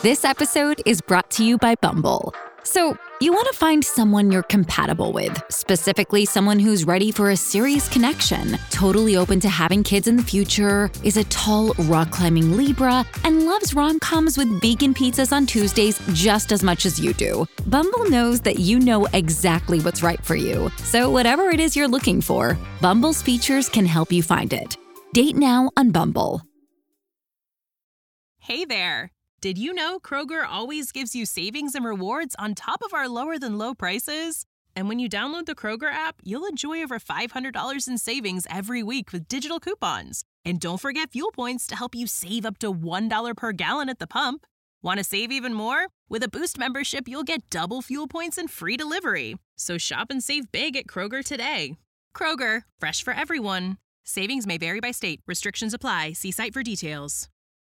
This episode is brought to you by Bumble. So, you want to find someone you're compatible with, specifically someone who's ready for a serious connection, totally open to having kids in the future, is a tall, rock-climbing Libra, and loves rom-coms with vegan pizzas on Tuesdays just as much as you do. Bumble knows that you know exactly what's right for you. So whatever it is you're looking for, Bumble's features can help you find it. Date now on Bumble. Hey there. Did you know Kroger always gives you savings and rewards on top of our lower-than-low prices? And when you download the Kroger app, you'll enjoy over $500 in savings every week with digital coupons. And don't forget fuel points to help you save up to $1 per gallon at the pump. Want to save even more? With a Boost membership, you'll get double fuel points and free delivery. So shop and save big at Kroger today. Kroger, fresh for everyone. Savings may vary by state. Restrictions apply. See site for details.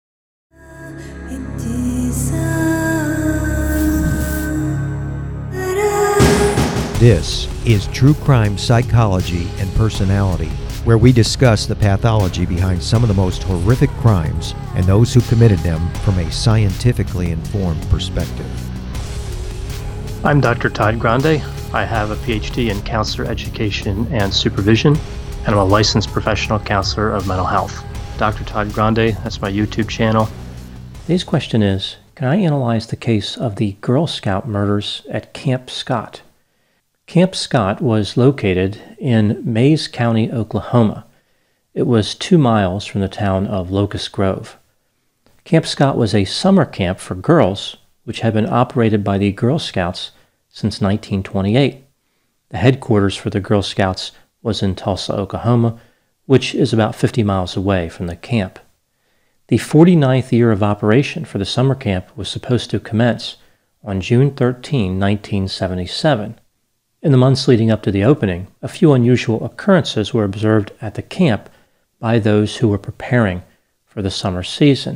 This is True Crime Psychology and Personality, where we discuss the pathology behind some of the most horrific crimes and those who committed them from a scientifically informed perspective. I'm Dr. Todd Grande. I have a PhD in counselor education and supervision, and I'm a licensed professional counselor of mental health. Dr. Todd Grande, that's my YouTube channel. Today's question is, can I analyze the case of the Girl Scout murders at Camp Scott? Camp Scott was located in Mayes County, Oklahoma. It was 2 miles from the town of Locust Grove. Camp Scott was a summer camp for girls, which had been operated by the Girl Scouts since 1928. The headquarters for the Girl Scouts was in Tulsa, Oklahoma, which is about 50 miles away from the camp. The 49th year of operation for the summer camp was supposed to commence on June 13, 1977. In the months leading up to the opening, a few unusual occurrences were observed at the camp by those who were preparing for the summer season.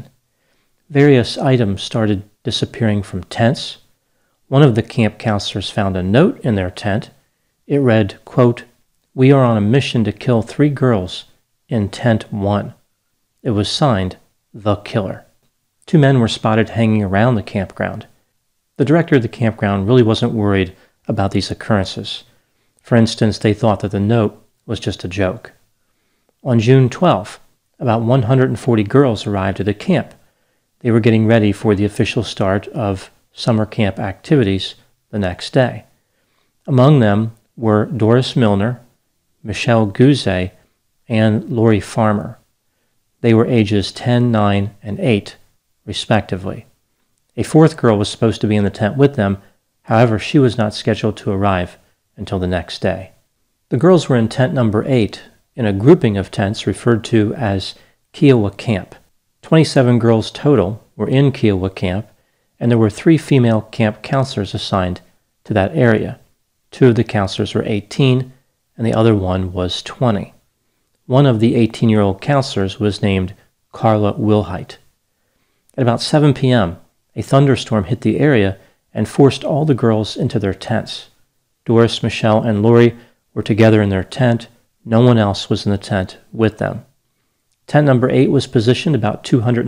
Various items started disappearing from tents. One of the camp counselors found a note in their tent. It read, quote, "We are on a mission to kill 3 girls in tent 1. It was signed, The Killer. 2 men were spotted hanging around the campground. The director of the campground really wasn't worried about these occurrences. For instance, they thought that the note was just a joke. On June 12th, about 140 girls arrived at the camp. They were getting ready for the official start of summer camp activities the next day. Among them were Doris Milner, Michelle Guzet, and Lori Farmer. They were ages 10, 9, and 8, respectively. A 4th girl was supposed to be in the tent with them. However, she was not scheduled to arrive until the next day. The girls were in tent number 8, in a grouping of tents referred to as Kiowa Camp. 27 girls total were in Kiowa Camp, and there were 3 female camp counselors assigned to that area. 2 of the counselors were 18, and the other one was 20. One of the 18-year-old counselors was named Carla Wilhite. At about 7 p.m., a thunderstorm hit the area and forced all the girls into their tents. Doris, Michelle, and Lori were together in their tent. No one else was in the tent with them. Tent number 8 was positioned about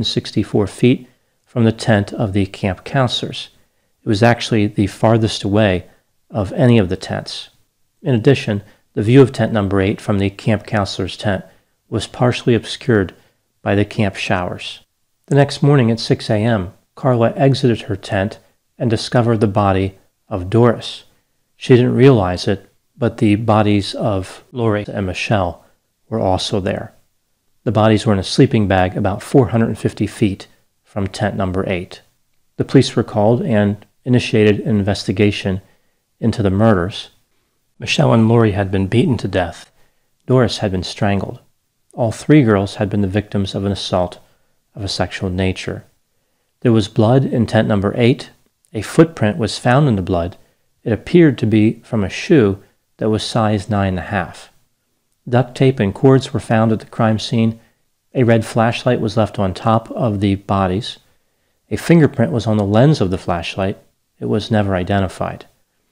264 feet from the tent of the camp counselors. It was actually the farthest away of any of the tents. In addition, the view of tent number 8 from the camp counselor's tent was partially obscured by the camp showers. The next morning at 6 a.m., Carla exited her tent and discovered the body of Doris. She didn't realize it, but the bodies of Lori and Michelle were also there. The bodies were in a sleeping bag about 450 feet from tent number 8. The police were called and initiated an investigation into the murders. Michelle and Lori had been beaten to death. Doris had been strangled. All 3 girls had been the victims of an assault of a sexual nature. There was blood in tent number 8. A footprint was found in the blood. It appeared to be from a shoe that was size 9.5. Duct tape and cords were found at the crime scene. A red flashlight was left on top of the bodies. A fingerprint was on the lens of the flashlight. It was never identified.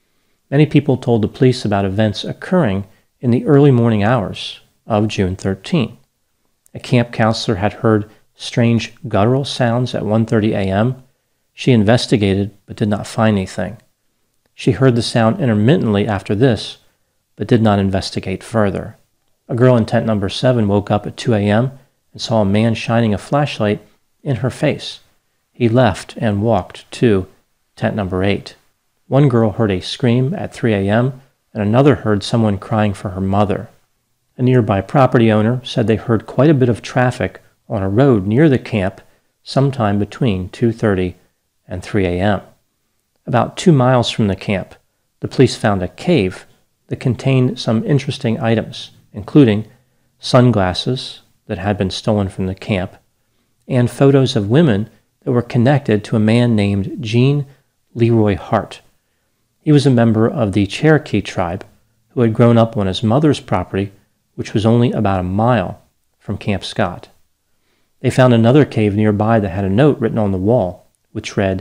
Many people told the police about events occurring in the early morning hours of June 13. A camp counselor had heard strange guttural sounds at 1:30 a.m. She investigated but did not find anything. She heard the sound intermittently after this, but did not investigate further. A girl in tent number 7 woke up at 2 a.m. and saw a man shining a flashlight in her face. He left and walked to tent number 8. One girl heard a scream at 3 a.m., and another heard someone crying for her mother. A nearby property owner said they heard quite a bit of traffic on a road near the camp sometime between 2:30 and 3 a.m. About 2 miles from the camp, the police found a cave that contained some interesting items, including sunglasses that had been stolen from the camp and photos of women that were connected to a man named Gene Leroy Hart. He was a member of the Cherokee tribe who had grown up on his mother's property, which was only about a mile from Camp Scott. They found another cave nearby that had a note written on the wall, which read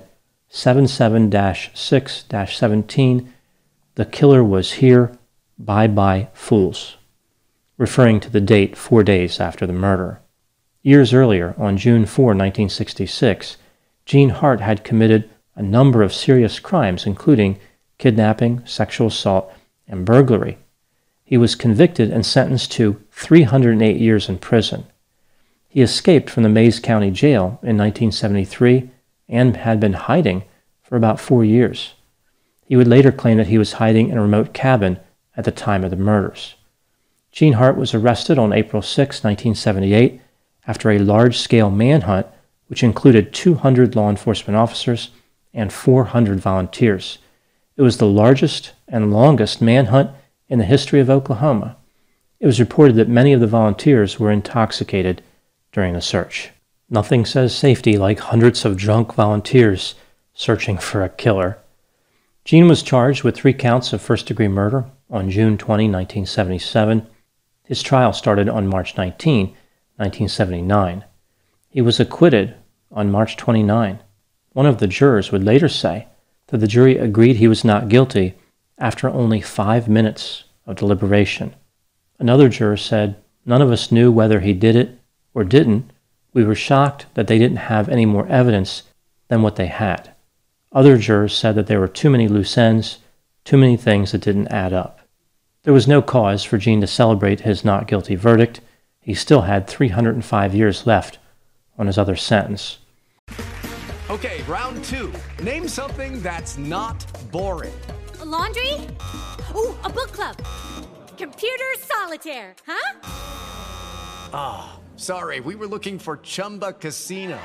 77-6-17, "The killer was here, bye-bye fools," referring to the date 4 days after the murder. Years earlier, on June 4, 1966, Gene Hart had committed a number of serious crimes, including kidnapping, sexual assault, and burglary. He was convicted and sentenced to 308 years in prison. He escaped from the Mays County Jail in 1973 and had been hiding for about 4 years. He would later claim that he was hiding in a remote cabin at the time of the murders. Gene Hart was arrested on April 6, 1978, after a large-scale manhunt which included 200 law enforcement officers and 400 volunteers. It was the largest and longest manhunt in the history of Oklahoma. It was reported that many of the volunteers were intoxicated during the search. Nothing says safety like hundreds of drunk volunteers searching for a killer. Gene was charged with 3 counts of first-degree murder on June 20, 1977. His trial started on March 19, 1979. He was acquitted on March 29. One of the jurors would later say that the jury agreed he was not guilty after only 5 minutes of deliberation. Another juror said, "None of us knew whether he did it or didn't. We were shocked that they didn't have any more evidence than what they had." Other jurors said that there were too many loose ends, too many things that didn't add up. There was no cause for Gene to celebrate his not guilty verdict. He still had 305 years left on his other sentence. Okay, round 2. Name something that's not boring. A laundry? Ooh, a book club. Computer solitaire, huh? Ah, sorry, we were looking for Chumba Casino.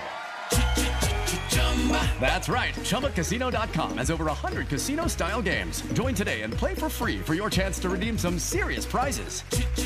That's right, ChumbaCasino.com has over 100 casino-style games. Join today and play for free for your chance to redeem some serious prizes.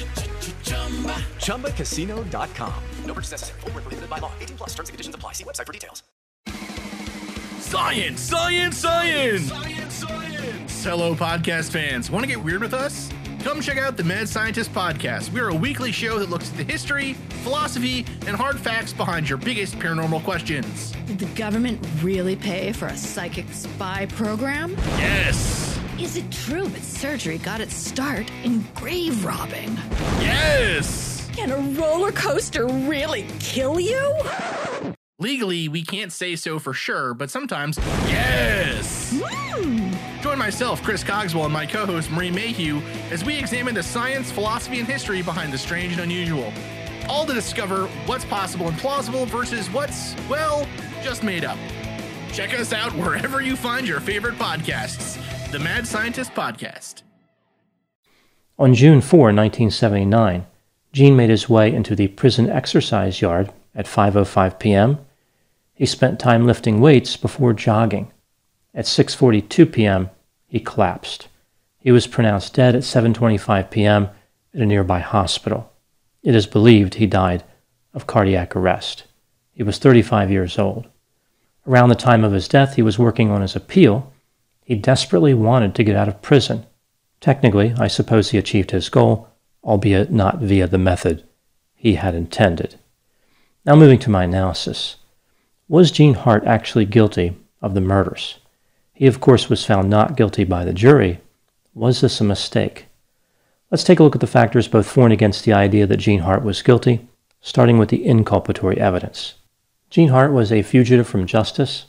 ChumbaCasino.com. No purchase necessary. Void where prohibited by law. 18+. Terms and conditions apply. See website for details. Science, science, science! Science, science! Hello, podcast fans. Want to get weird with us? Come check out the Mad Scientist Podcast. We're a weekly show that looks at the history, philosophy, and hard facts behind your biggest paranormal questions. Did the government really pay for a psychic spy program? Yes! Is it true that surgery got its start in grave robbing? Yes! Can a roller coaster really kill you? Legally, we can't say so for sure, but sometimes, yes! Join myself, Chris Cogswell, and my co-host, Marie Mayhew, as we examine the science, philosophy, and history behind the strange and unusual. All to discover what's possible and plausible versus what's, well, just made up. Check us out wherever you find your favorite podcasts. The Mad Scientist Podcast. On June 4, 1979, Gene made his way into the prison exercise yard at 5:05 p.m. He spent time lifting weights before jogging. At 6:42 p.m., he collapsed. He was pronounced dead at 7:25 p.m. at a nearby hospital. It is believed he died of cardiac arrest. He was 35 years old. Around the time of his death, he was working on his appeal. He desperately wanted to get out of prison. Technically, I suppose he achieved his goal, albeit not via the method he had intended. Now moving to my analysis. Was Gene Hart actually guilty of the murders? He, of course, was found not guilty by the jury. Was this a mistake? Let's take a look at the factors both for and against the idea that Gene Hart was guilty, starting with the inculpatory evidence. Gene Hart was a fugitive from justice.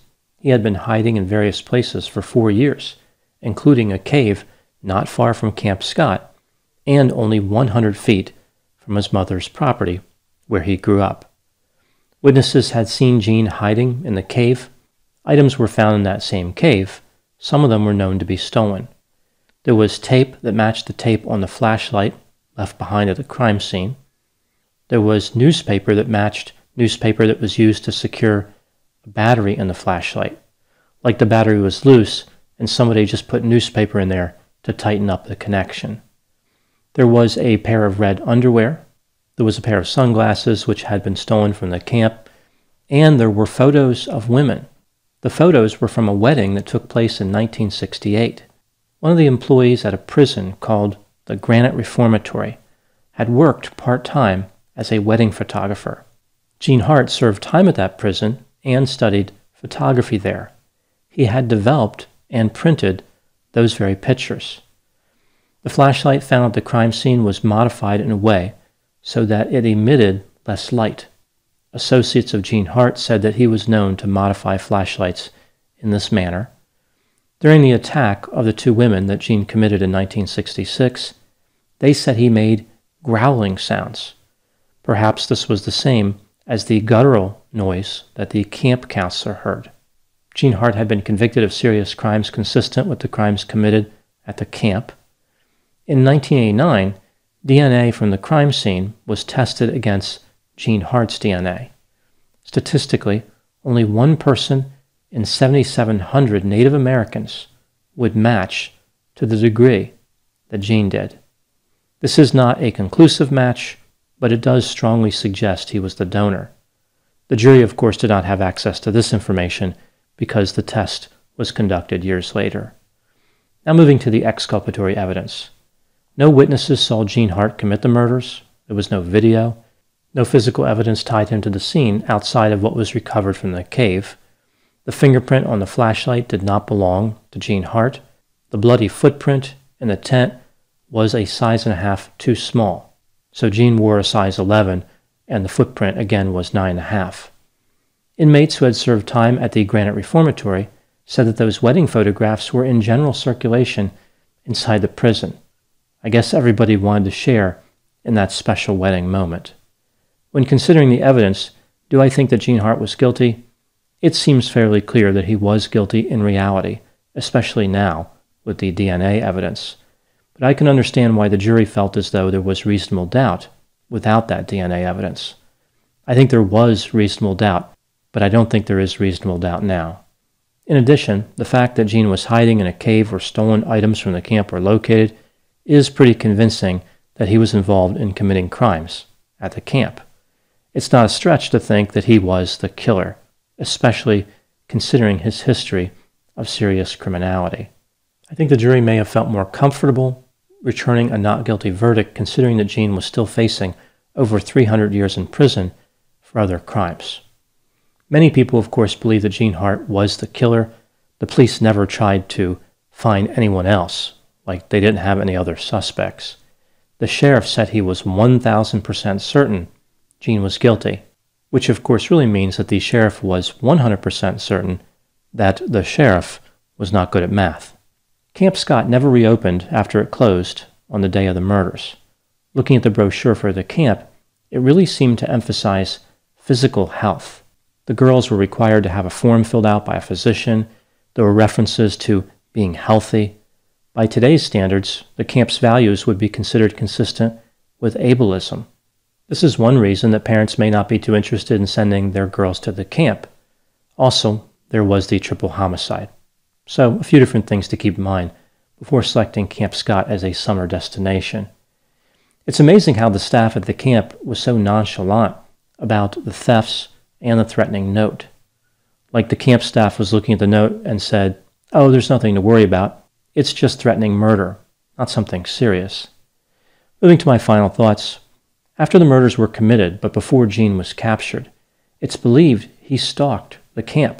he had been hiding in various places for 4 years, including a cave not far from Camp Scott and only 100 feet from his mother's property, where he grew up. Witnesses had seen Gene hiding in the cave. Items were found in that same cave. Some of them were known to be stolen. There was tape that matched the tape on the flashlight left behind at the crime scene. There was newspaper that matched newspaper that was used to secure a battery in the flashlight. Like the battery was loose and somebody just put newspaper in there to tighten up the connection. There was a pair of red underwear. There was a pair of sunglasses which had been stolen from the camp. And there were photos of women. The photos were from a wedding that took place in 1968. One of the employees at a prison called the Granite Reformatory had worked part-time as a wedding photographer. Gene Hart served time at that prison and studied photography there. He had developed and printed those very pictures. The flashlight found at the crime scene was modified in a way so that it emitted less light. Associates of Gene Hart said that he was known to modify flashlights in this manner. During the attack of the two women that Gene committed in 1966, they said he made growling sounds. Perhaps this was the same as the guttural noise that the camp counselor heard. Gene Hart had been convicted of serious crimes consistent with the crimes committed at the camp. In 1989, DNA from the crime scene was tested against Gene Hart's DNA. Statistically, only one person in 7,700 Native Americans would match to the degree that Gene did. This is not a conclusive match, but it does strongly suggest he was the donor. The jury, of course, did not have access to this information because the test was conducted years later. Now moving to the exculpatory evidence. No witnesses saw Gene Hart commit the murders. There was no video. No physical evidence tied him to the scene outside of what was recovered from the cave. The fingerprint on the flashlight did not belong to Gene Hart. The bloody footprint in the tent was a size and a half too small. So Gene wore a size 11, and the footprint again was 9.5. Inmates who had served time at the Granite Reformatory said that those wedding photographs were in general circulation inside the prison. I guess everybody wanted to share in that special wedding moment. When considering the evidence, do I think that Gene Hart was guilty? It seems fairly clear that he was guilty in reality, especially now with the DNA evidence. But I can understand why the jury felt as though there was reasonable doubt without that DNA evidence. I think there was reasonable doubt, but I don't think there is reasonable doubt now. In addition, the fact that Gene was hiding in a cave where stolen items from the camp were located is pretty convincing that he was involved in committing crimes at the camp. It's not a stretch to think that he was the killer, especially considering his history of serious criminality. I think the jury may have felt more comfortable returning a not guilty verdict considering that Gene was still facing over 300 years in prison for other crimes. Many people, of course, believe that Gene Hart was the killer. The police never tried to find anyone else, like they didn't have any other suspects. The sheriff said he was 1,000% certain Gene was guilty, which of course really means that the sheriff was 100% certain that the sheriff was not good at math. Camp Scott never reopened after it closed on the day of the murders. Looking at the brochure for the camp, it really seemed to emphasize physical health. The girls were required to have a form filled out by a physician. There were references to being healthy. By today's standards, the camp's values would be considered consistent with ableism. This is one reason that parents may not be too interested in sending their girls to the camp. Also, there was the triple homicide. So, a few different things to keep in mind before selecting Camp Scott as a summer destination. It's amazing how the staff at the camp was so nonchalant about the thefts and the threatening note. Like the camp staff was looking at the note and said, "Oh, there's nothing to worry about. It's just threatening murder, not something serious." Moving to my final thoughts. After the murders were committed, but before Gene was captured, it's believed he stalked the camp.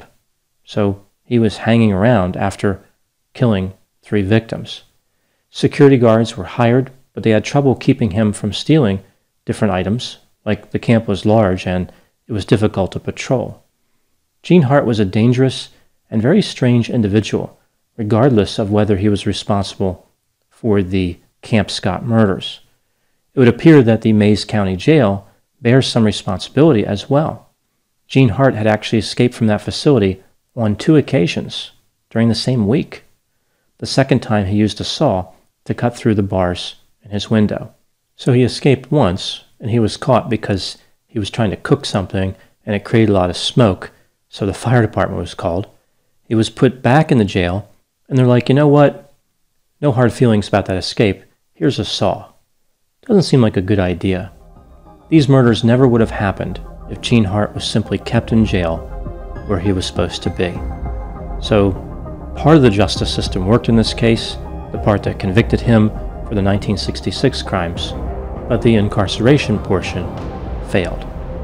So he was hanging around after killing 3 victims. Security guards were hired, but they had trouble keeping him from stealing different items, like the camp was large and it was difficult to patrol. Gene Hart was a dangerous and very strange individual, regardless of whether he was responsible for the Camp Scott murders. It would appear that the Mays County Jail bears some responsibility as well. Gene Hart had actually escaped from that facility on 2 occasions during the same week. The second time he used a saw to cut through the bars in his window. So he escaped once, and he was caught because he was trying to cook something and it created a lot of smoke, so the fire department was called. He was put back in the jail, and they're like, you know what? No hard feelings about that escape. Here's a saw. Doesn't seem like a good idea. These murders never would have happened if Gene Hart was simply kept in jail where he was supposed to be. So part of the justice system worked in this case, the part that convicted him for the 1966 crimes, but the incarceration portion failed.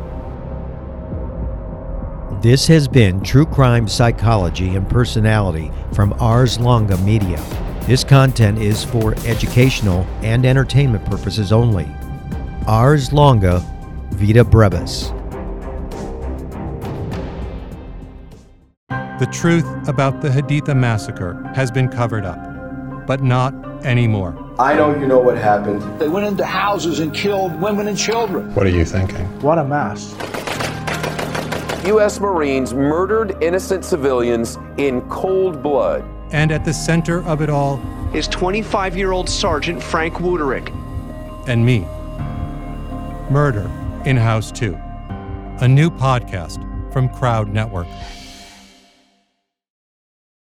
This has been True Crime Psychology and Personality from Ars Longa Media. This content is for educational and entertainment purposes only. Ars Longa Vita Brevis. The truth about the Haditha massacre has been covered up, but not anymore. I know you know what happened. They went into houses and killed women and children. What are you thinking? What a mess. U.S. Marines murdered innocent civilians in cold blood. And at the center of it all is 25-year-old Sergeant Frank Wuterick. And me. Murder in House 2. A new podcast from Crowd Network.